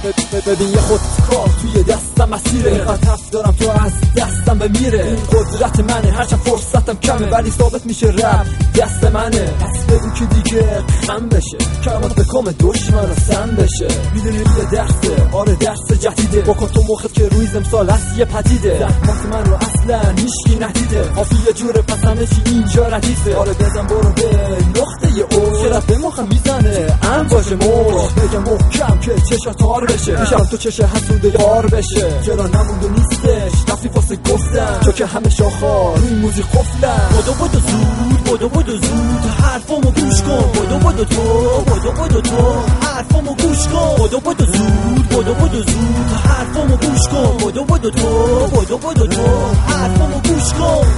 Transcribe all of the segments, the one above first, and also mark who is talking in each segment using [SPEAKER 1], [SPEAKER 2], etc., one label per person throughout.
[SPEAKER 1] ببین یه خودکار توی دستم مسیره، اینقدر حرف دارم تو از دستم بمیره. این قدرت منه، هرچند فرصتم کمه ولی ثابت میشه رب دست منه. پس بگو که دیگه خم بشه، کلمات به کام دشمن رو سم بشه. میدونی یه درسه، آره درس جدیده، بکن تو مخت که رویز امسال هست یه پدیده. زحمات من رو اصلا هیچکی ندیده، حافی یه جوره پس همه چی اینجا ردیفه. آره بزن برو به نقطه او، شرف به مخم میزنه امواج موج. بگم محکم که چشم تار بشه، میشم تو چشم حسوده یار بشه. چرا نموند و نیستش رفتی واسه گفتم، چون که همه شاخا روی موزیک قفلم.
[SPEAKER 2] بدو زود، بدو زود، حرفامو گوش کن. بدو تو حرفامو گوش کن. بدو زود، حرفامو گوش کن. بدو تو حرفامو گوش کن.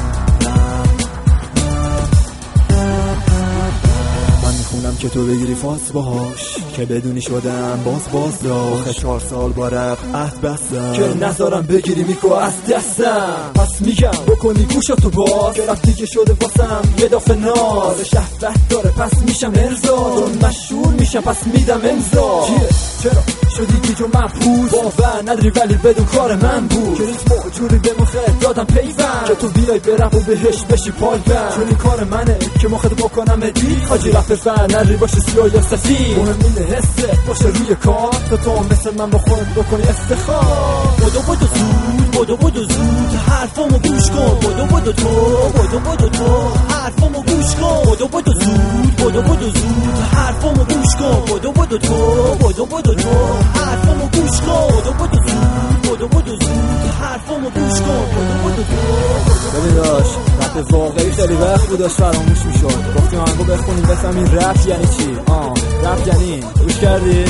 [SPEAKER 1] میخونم که تو بگیری فاس باهاش، که بدونی شدم باز آخه 4 سال با رپ عهد بستم، که نذارم بگیری میکو از دستم. پس میگم بکنی گوشاتو باز، که رپ دیگه شده واسم یه دافه ناز. شهوت داره پس میشم ارزا، چون مشهور میشم پس میدم امضا. چرا شدی گیج و مبهوت، باور نداری ولی بدون کار من بود. که ریتمو جوری به مخت دادم پیوند، که تو بیای برپ و بهش بشی پای بند. چون این کار منه که مخت بکنم ادی، حاجی رپ فن نری باشه سیاه یا سفید. مهم اینه حست باشه روی کار، تو مثل من با خودت بکنی افتخار.
[SPEAKER 2] بدو زود، حرفامو گوش کن. بدو تو حرفامو گوش کن. بدو زود، حرفامو گوش کن. بدو تو حرفامو گوش کن. بدو زود، حرفامو گوش کن.
[SPEAKER 1] ببین داشت رپ واقعی خیلی وقت بود داشت فراموش میشد. گفتیم آهنگو بخونیم بفهمیم رپ یعنی چی. رپ یعنی گوش کردی؟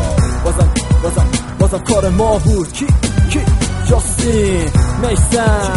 [SPEAKER 1] بازم کار ما بود. کی جاستین میسن